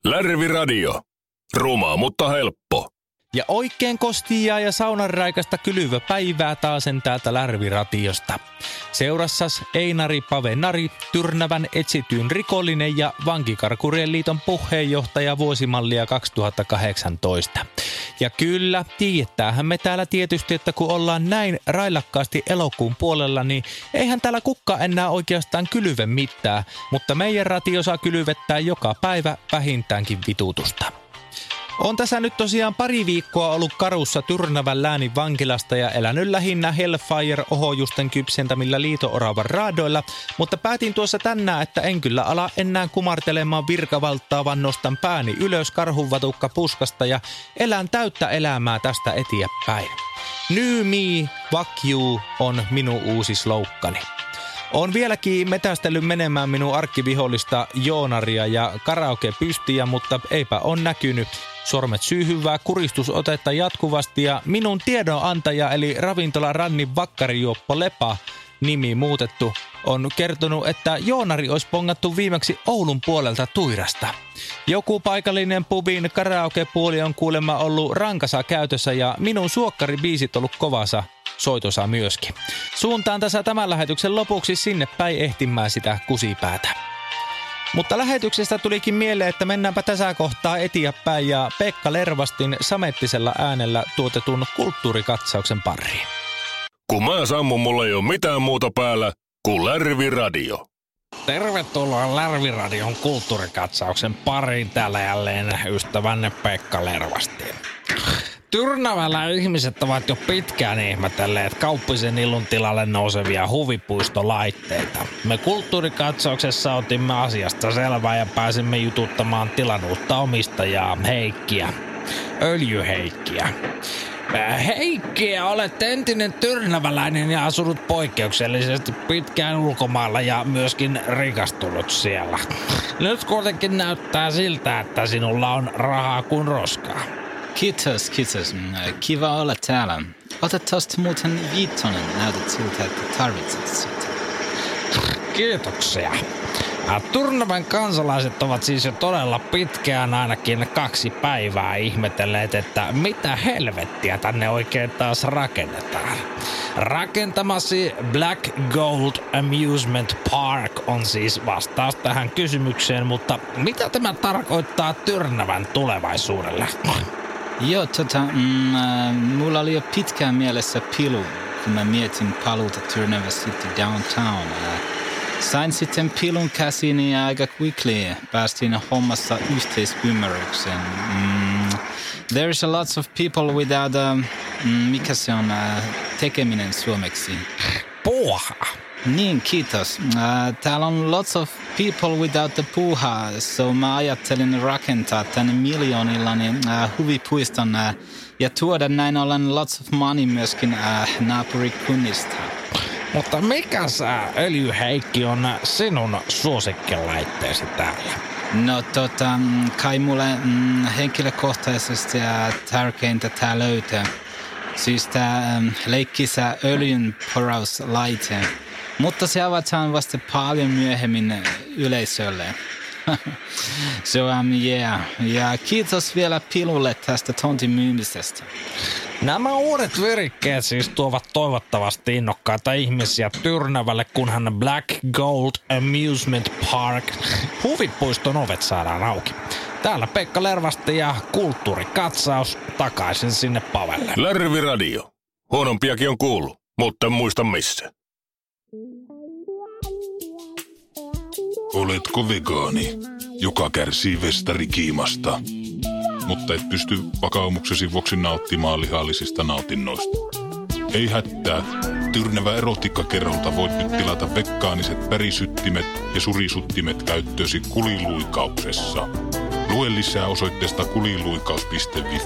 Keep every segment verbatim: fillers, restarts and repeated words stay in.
Lärviradio. Ruma, mutta helppo. Ja oikein kostia ja saunanraikasta kylyvä päivää taasen täältä Lärviratiosta. Seurassas Einari Pavenari, Tyrnävän etsityn rikollinen ja Vankikarkurien liiton puheenjohtaja vuosimallia kaksituhattakahdeksantoista. Ja kyllä, tiedätäähän me täällä tietysti, että kun ollaan näin railakkaasti elokuun puolella, niin eihän täällä kukka enää oikeastaan kylyve mitään, mutta meidän ratio saa kylyvettää joka päivä vähintäänkin vitutusta. On tässä nyt tosiaan pari viikkoa ollut karussa Tyrnävän läänin vankilasta ja elänyt lähinnä Hellfire-ohojusten kypsentämillä liito-oravan raadoilla, mutta päätin tuossa tänään, että en kyllä ala enää kumartelemaan virkavaltaa, vaan nostan pääni ylös karhunvatukka puskasta ja elän täyttä elämää tästä eteenpäin. New me, fuck you on minun uusi sloukkani. Olen vieläkin metästellyt menemään minun arkkivihollista Joonaria ja karaoke-pystiä, mutta eipä on näkynyt. Sormet syyhyvää kuristusotetta jatkuvasti ja minun tiedonantaja eli ravintola Rannin vakkarijuoppo Lepa, nimi muutettu, on kertonut, että Joonari olisi pongattu viimeksi Oulun puolelta Tuirasta. Joku paikallinen pubin karaoke-puoli on kuulemma ollut rankasa käytössä ja minun suokkaribiisit ollut kovassa soitossa myöskin. Suuntaan tässä tämän lähetyksen lopuksi sinne päin ehtimään sitä kusipäätä. Mutta lähetyksestä tulikin mieleen, että mennäänpä tässä kohtaa eteenpäin ja Pekka Lervastin samettisella äänellä tuotetun kulttuurikatsauksen pariin. Kun mä sammun, mulla ei ole mitään muuta päällä kuin Lärviradio. Tervetuloa Lärviradion kulttuurikatsauksen pariin, täällä jälleen ystävänne Pekka Lervastiin. Tyrnävällä ihmiset ovat jo pitkään ihmetelleet Kauppisen Ilun tilalle nousevia huvipuistolaitteita. Me kulttuurikatsauksessa otimme asiasta selvää ja pääsimme jututtamaan tilan uutta omistajaa, Heikkiä. Öljyheikkiä. Heikkiä, olet entinen tyrnäväläinen ja asunut poikkeuksellisesti pitkään ulkomailla ja myöskin rikastunut siellä. Nyt kuitenkin näyttää siltä, että sinulla on rahaa kuin roskaa. Kiitos, kiitos. Kiva olla täällä. Ota tosta muuten viittonen. Näytät siltä, että tarvitset sitä. Kiitoksia. Tyrnävän kansalaiset ovat siis jo todella pitkään ainakin kaksi päivää ihmetelleet, että mitä helvettiä tänne oikein taas rakennetaan. Rakentamasi Black Gold Amusement Park on siis vastaus tähän kysymykseen, mutta mitä tämä tarkoittaa Tyrnävän tulevaisuudelle? Joo, tota, mm, äh, mulla oli jo pitkään mielessä pilu, kun mä mietin paluuta Tyrnävä City downtown. Äh, sain sitten pilun käsiin ja aika quickly päästiin hommassa yhteisymmärrykseen. Mm, there's a lot of people without, uh, mikä se on, uh, tekeminen suomeksi? Puuha. Niin, kiitos. Uh, täällä on lots of people without the puuha, so mä ajattelin rakentaa tänne miljoonillani uh, huvipuiston uh, ja tuoda näin ollen lots of money myöskin uh, naapurikunnista. Mutta mikä sä, Öljyheikki, on sinun suosikkilaitteesi täällä? No tota, kai mulle mm, henkilökohtaisesti uh, tärkeintä tää löytää. Siis tää um, leikkisä öljynporauslaite. Mutta se avataan vasta paljon myöhemmin yleisölle. So, um, yeah. Ja kiitos vielä pilulle tästä tontin myymisestä. Nämä uudet virikkeet siis tuovat toivottavasti innokkaita ihmisiä Tyrnävälle, kunhan Black Gold Amusement Park huvipuiston ovet saadaan auki. Täällä Pekka Lervasti ja kulttuurikatsaus takaisin sinne Pavelle. Lärviradio. Huonompiakin on kuullut, mutta en muista missä. Oletko vegaani, joka kärsii vestarikiimasta, mutta et pysty vakaumuksesi vuoksi nauttimaan lihallisista nautinnoista? Ei hätää. Tyrnävä erotiikkakerholta voit nyt tilata vegaaniset pärisyttimet ja surisuttimet käyttöösi kuliluikauksessa. Lue lisää osoitteesta kuliluikaus piste fi.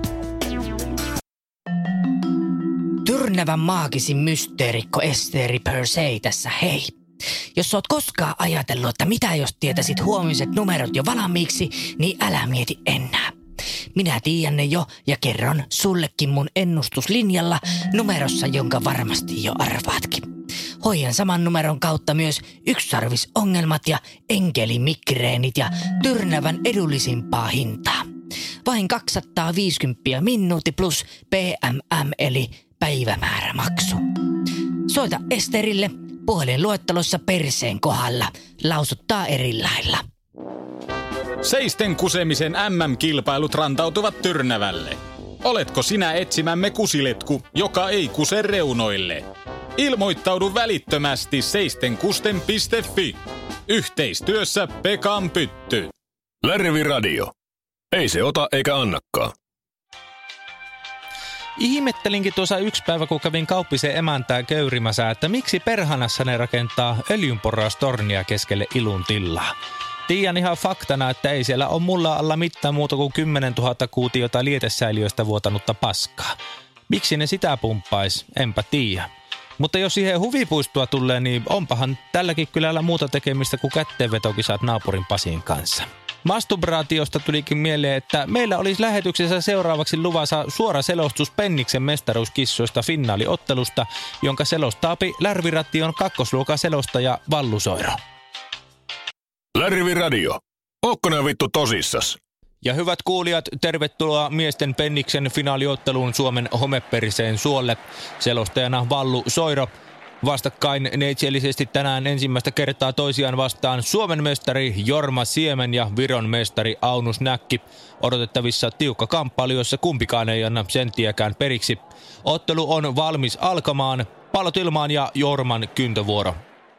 Tyrnävän maagisin mysteerikko Esteri Persei tässä, hei. Jos oot koskaan ajatellut, että mitä jos tietäisit huomiset numerot jo valmiiksi, niin älä mieti enää. Minä tiedän ne jo ja kerron sullekin mun ennustuslinjalla numerossa, jonka varmasti jo arvaatkin. hoidan saman numeron kautta myös yksisarvisongelmat ja enkelimigreenit ja tyrnävän edullisimpaa hintaa. Vain kaksisataaviisikymmentä minuutti plus P M M eli päivämäärämaksu. Soita Esterille puhelinluettelossa perseen kohdalla. Lausuttaa eri lailla. Seisten kusemisen M M-kilpailut rantautuvat Tyrnävälle. Oletko sinä etsimämme kusiletku, joka ei kuse reunoille? Ilmoittaudu välittömästi seistenkusten piste fi. Yhteistyössä Pekan Pytty. Lärviradio. Ei se ota eikä annakaan. Ihmettelinkin tuossa yksi päivä, kun kävin kauppisen emäntää köyrimässä, että miksi perhanassa ne rakentaa öljynporraustornia keskelle ilun tilaa. Tiedän ihan faktana, että ei siellä ole mulla alla mitään muuta kuin kymmenentuhatta kuutiota lietesäiliöistä vuotanutta paskaa. Miksi ne sitä pumppais? Enpä tiedä. Mutta jos siihen huvipuistoa tulee, niin onpahan tälläkin kylällä muuta tekemistä kuin kätteenvetokisat naapurin Pasin kanssa. Masturbaatiosta tulikin mieleen, että meillä olisi lähetyksessä seuraavaksi luvassa suora selostus Penniksen mestaruuskissoista finaaliottelusta, jonka selostaapi Lärviration kakkosluokan selostaja Vallu Soiro. Lärviradio. Ootko nää vittu tosissas? Ja hyvät kuulijat, tervetuloa miesten Penniksen finaaliotteluun Suomen homeperiseen suolle. Selostajana Vallu Soiro. Vastakkain neitsellisesti tänään ensimmäistä kertaa toisiaan vastaan Suomen mestari Jorma Siemen ja Viron mestari Aunus Näkki. Odotettavissa tiukka kamppailu, jossa kumpikaan ei anna senttiäkään periksi. Ottelu on valmis alkamaan. Pallot ilmaan ja Jorman kyntövuoro.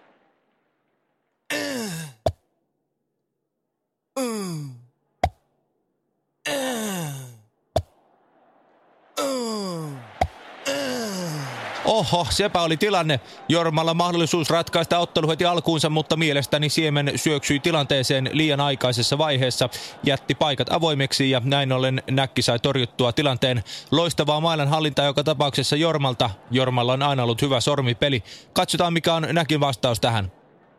Oho, sepä oli tilanne. Jormalla mahdollisuus ratkaista ottelu heti alkuunsa, mutta mielestäni Siemen syöksyi tilanteeseen liian aikaisessa vaiheessa, jätti paikat avoimeksi ja näin ollen Näkki sai torjuttua tilanteen. Loistavaa mailanhallintaa joka tapauksessa Jormalta. Jormalla on aina ollut hyvä sormipeli. Katsotaan mikä on Näkin vastaus tähän.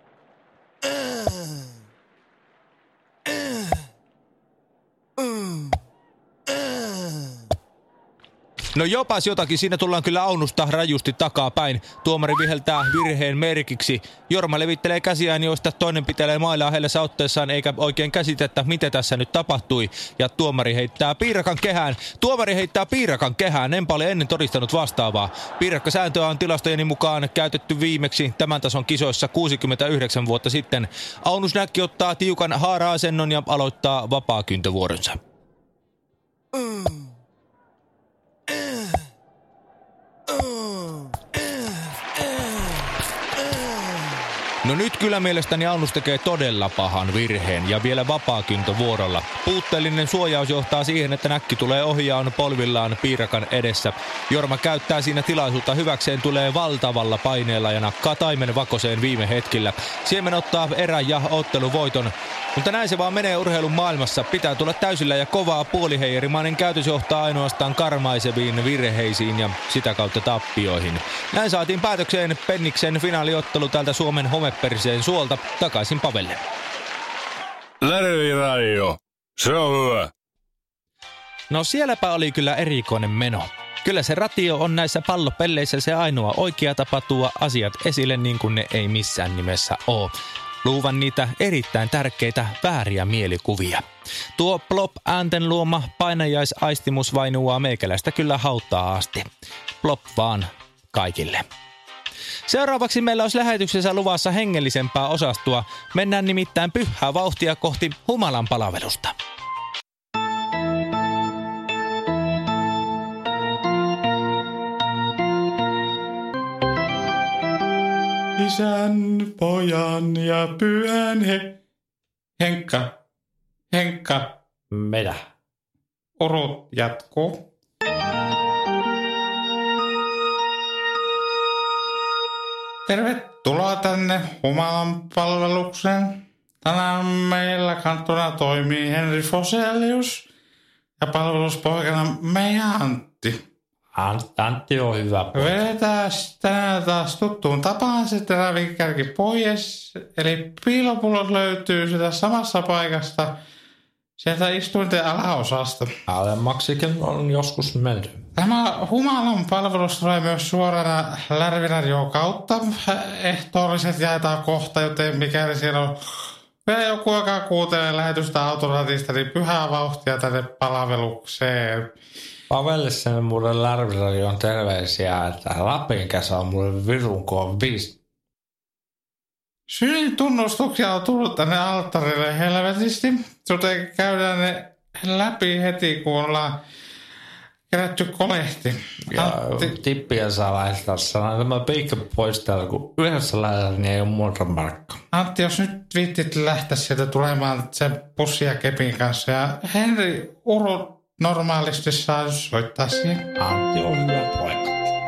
No jopas jotakin, siinä tullaan kyllä Aunusta rajusti takapäin. Tuomari viheltää virheen merkiksi. Jorma levittelee käsiään, joista toinen pitelee mailaa heillä otteessaan, eikä oikein käsitettä, mitä tässä nyt tapahtui. Ja tuomari heittää piirakan kehään. Tuomari heittää piirakan kehään, enpä ole ennen todistanut vastaavaa. Piirakkasääntöä on tilastojeni mukaan käytetty viimeksi tämän tason kisoissa kuusikymmentäyhdeksän vuotta sitten. Aunus Näkki ottaa tiukan haara-asennon ja aloittaa vapaakyntövuoronsa. Mm. No nyt kyllä mielestäni Aunus tekee todella pahan virheen ja vielä vapaakyntövuorolla. Puutteellinen suojaus johtaa siihen, että Näkki tulee ohjaan polvillaan piirakan edessä. Jorma käyttää siinä tilaisuutta hyväkseen, tulee valtavalla paineella ja nakkaa taimen vakoseen viime hetkillä. Siemen ottaa erän ja otteluvoiton. Mutta näin se vaan menee urheilun maailmassa. Pitää tulla täysillä ja kovaa puoliheijerimainen käytös johtaa ainoastaan karmaiseviin virheisiin ja sitä kautta tappioihin. Näin saatiin päätökseen Penniksen finaaliottelu täältä Suomen homeperiseen suolta takaisin Pavelle. Lärviradio, se on hyvä. No sielläpä oli kyllä erikoinen meno. Kyllä se ratio on näissä pallopelleissä se ainoa oikea tapa tuoda asiat esille niin kuin ne ei missään nimessä ole. Luuvan niitä erittäin tärkeitä vääriä mielikuvia. Tuo plop-äänten luoma painajaisaistimus vainuaa meikäläistä kyllä hauttaa asti. Plop vaan kaikille. Seuraavaksi meillä olisi lähetyksessä luvassa hengellisempää osastua. Mennään nimittäin pyhää vauhtia kohti humalan palvelusta. Isän, pojan ja pyhän he... Henkka, Henkka. Mitä? Urut jatkuu. Tervetuloa tänne humalan palvelukseen. Tänään meillä kantona toimii Henri Foselius ja palveluspoikana meidän Antti. Antti on hyvä. Vedetään tänään taas tuttuun tapaan sitten ravikärki pois. Eli piilopullot löytyy sitä samassa paikasta. Sieltä istuinten alaosasta. Alemmaksikin on joskus menty. Tämä humalan palvelus tulee myös suorana Lärviradion kautta. Ehtoolliset jaetaan kohta, joten mikäli siellä on vielä joku, joka kuuntelee lähetystä autoratista, niin pyhää vauhtia tänne palvelukseen. Pavellissa mulle Lärviradion terveisiä, että Lapin kesä on mulle virun koon viisi. Synnin tunnustuksia on tullut tänne alttarille helvetisti, joten käydään ne läpi heti, kun ollaan kerätty kolehti. Ja Antti, tippiä saa laittaa sanaa. Tämä piikka pois täällä, kun yhdessä laitella, niin ei ole muuta markkaa. Antti, jos nyt viittit lähteä sieltä tulemaan sen pussin ja kepin kanssa. Ja Henri Uru normaalisti saa soittaa siihen. Antti on hyvä poika.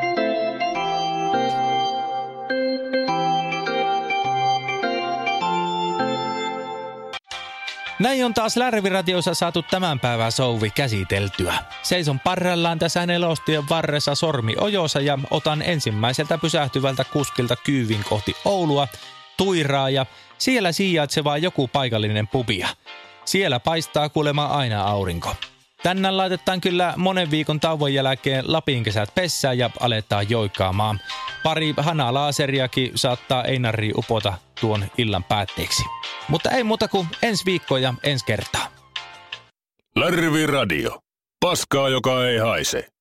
Näin on taas Lärviradiossa saatu tämän päivän souvi käsiteltyä. Seison parrellaan tässä nelostien varressa sormi ojossa ja otan ensimmäiseltä pysähtyvältä kuskilta kyydin kohti Oulua, Tuiraa ja siellä sijaitsevaa joku paikallinen pubia. Siellä paistaa kuulemma aina aurinko. Tänään laitetaan kyllä monen viikon tauon jälkeen Lapin kesät pessään ja aletaan joikkaamaan. Pari hanalaaseriakin saattaa Einari upota tuon illan päätteeksi. Mutta ei muuta kuin ensi viikkoa ja ensi kertaa. Lärviradio. Paskaa, joka ei haise.